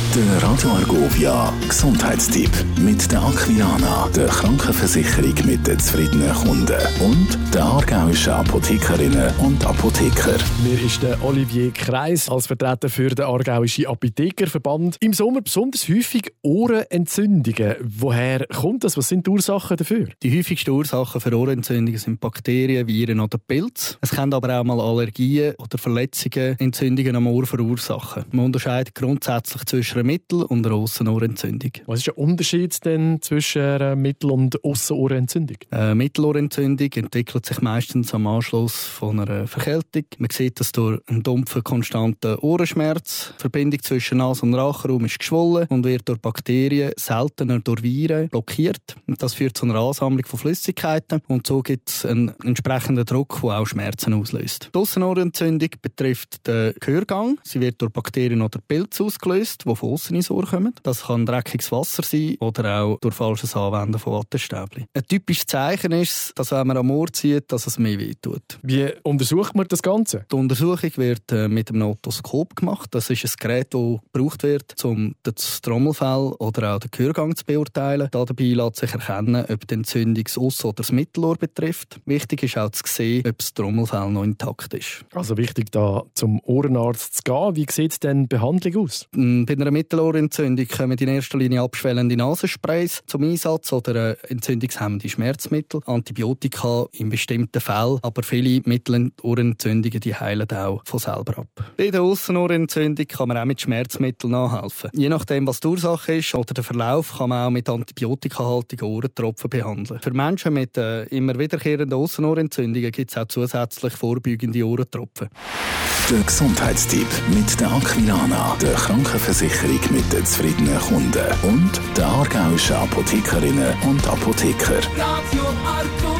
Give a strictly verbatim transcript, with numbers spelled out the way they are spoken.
Der Radio Argovia Gesundheitstipp mit der Aquiana, der Krankenversicherung mit den zufriedenen Kunden, und der aargauischen Apothekerinnen und Apotheker. Mir ist der Olivier Kreis als Vertreter für den Aargauischen Apothekerverband. Im Sommer besonders häufig Ohrenentzündungen. Woher kommt das? Was sind die Ursachen dafür? Die häufigsten Ursachen für Ohrenentzündungen sind Bakterien, Viren oder Pilze. Es können aber auch mal Allergien oder Verletzungen Entzündungen am Ohr verursachen. Man unterscheidet grundsätzlich zwischen einer Mittel- und einer Aussenohrentzündung. Was ist der Unterschied denn zwischen einer Mittel- und Aussenohrentzündung? Eine Mittelohrentzündung entwickelt sich meistens am Anschluss von einer Verkältung. Man sieht das durch einen dumpfen, konstanten Ohrenschmerz. Die Verbindung zwischen Nase- und Rachenraum ist geschwollen und wird durch Bakterien, seltener durch Viren, blockiert. Und das führt zu einer Ansammlung von Flüssigkeiten und so gibt es einen entsprechenden Druck, der auch Schmerzen auslöst. Die Aussenohrentzündung betrifft den Gehörgang. Sie wird durch Bakterien oder Pilze ausgelöst, die von außen ins Ohr kommen. Das kann dreckiges Wasser sein oder auch durch falsches Anwenden von Wattestäbchen. Ein typisches Zeichen ist, dass wenn man am Ohr zieht, dass es mehr wehtut. Wie untersucht man das Ganze? Die Untersuchung wird äh, mit einem Otoskop gemacht. Das ist ein Gerät, das gebraucht wird, um das Trommelfell oder auch den Gehörgang zu beurteilen. Dabei lässt sich erkennen, ob die Entzündung das Auss- oder das Mittelohr betrifft. Wichtig ist auch zu sehen, ob das Trommelfell noch intakt ist. Also wichtig, da zum Ohrenarzt zu gehen. Wie sieht denn die Behandlung aus? Bei einer Mittelohrentzündung kommen in erster Linie abschwellende Nasensprays zum Einsatz oder entzündungshemmende Schmerzmittel, Antibiotika in bestimmten Fällen, aber viele Mittelohrentzündungen die heilen auch von selber ab. Bei der Aussenohrentzündung kann man auch mit Schmerzmitteln nachhelfen. Je nachdem, was die Ursache ist oder der Verlauf, kann man auch mit antibiotikahaltigen Ohrentropfen behandeln. Für Menschen mit äh, immer wiederkehrenden Aussenohrentzündungen gibt es auch zusätzlich vorbeugende Ohrentropfen. Der Gesundheitstipp mit der Aquiana, der Krankenversicherung mit den zufriedenen Kunden, und der aargauischen Apothekerinnen und Apotheker. Radio Argovia.